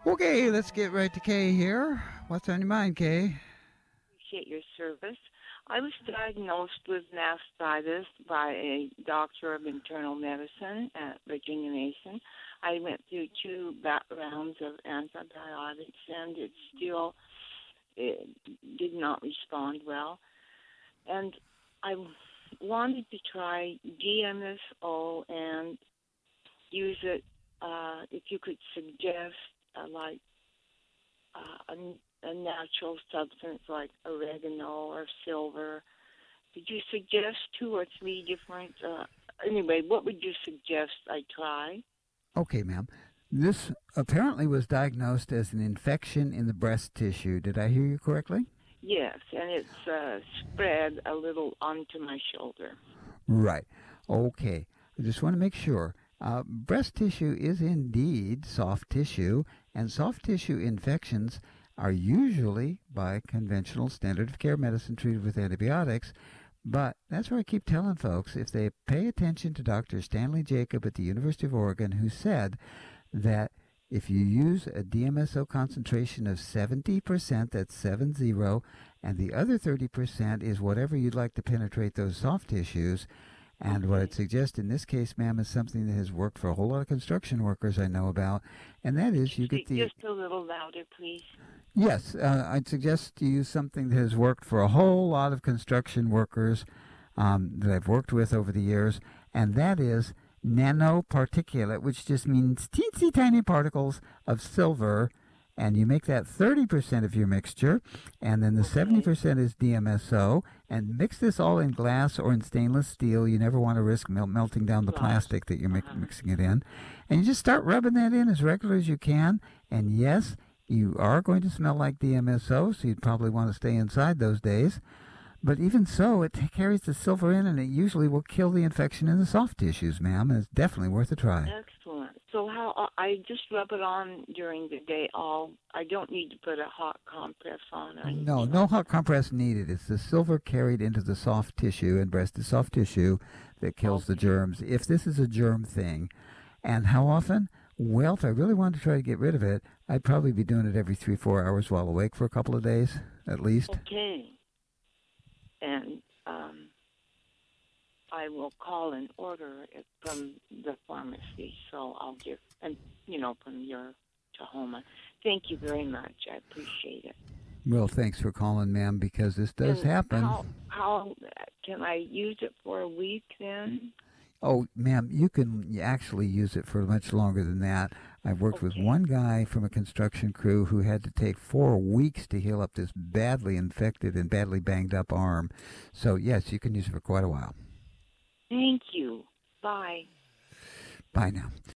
Okay, let's get right to Kay here. What's on your mind, Kay? Appreciate your service. I was diagnosed with mastitis by a doctor of internal medicine at Virginia Mason. I went through two rounds of antibiotics, and it did not respond well. And I wanted to try DMSO and use it. If you could suggest, like a natural substance like oregano or silver. Did you suggest two or three different? Anyway, what would you suggest I try? Okay, ma'am. This apparently was diagnosed as an infection in the breast tissue. Did I hear you correctly? Yes, and it's spread a little onto my shoulder. Right. Okay. I just want to make sure. Breast tissue is indeed soft tissue, and soft tissue infections are usually by conventional standard of care medicine treated with antibiotics. But that's where I keep telling folks if they pay attention to Dr. Stanley Jacob at the University of Oregon, who said that if you use a DMSO concentration of 70%, that's 70, and the other 30% is whatever you'd like to penetrate those soft tissues. And what I'd Okay. suggest in this case, ma'am, is something that has worked for a whole lot of construction workers I know about, and that Could is you you get speak the. just a little louder, please? Yes, I'd suggest you use something that has worked for a whole lot of construction workers that I've worked with over the years, and that is nanoparticulate, which just means teensy tiny particles of silver. And you make that 30% of your mixture, and then the Okay. 70% is DMSO, and mix this all in glass or in stainless steel. You never want to risk melting down the Glass. plastic that you're Uh-huh. mixing it in. And you just start rubbing that in as regular as you can. And yes, you are going to smell like DMSO, so you'd probably want to stay inside those days. But even so, it carries the silver in, and it usually will kill the infection in the soft tissues, ma'am. And it's definitely worth a try. Excellent. So how I just rub it on during the day. All I don't need to put a hot compress on or No, anything no like hot that. compress needed. It's the silver carried into the soft tissue, and breast is soft tissue, that kills the Okay. germs. If this is a germ thing, and how often? Well, if I really wanted to try to get rid of it, I'd probably be doing it every 3, 4 hours while awake for a couple of days, at least. Okay. And I will call and order it from the pharmacy. So I'll give, and from your Tahoma. Thank you very much. I appreciate it. Well, thanks for calling, ma'am, because this does And happen. how can I use it for a week then? Oh, ma'am, you can actually use it for much longer than that. I've worked with Okay. one guy from a construction crew who had to take 4 weeks to heal up this badly infected and badly banged up arm. So, yes, you can use it for quite a while. Thank you. Bye. Bye now.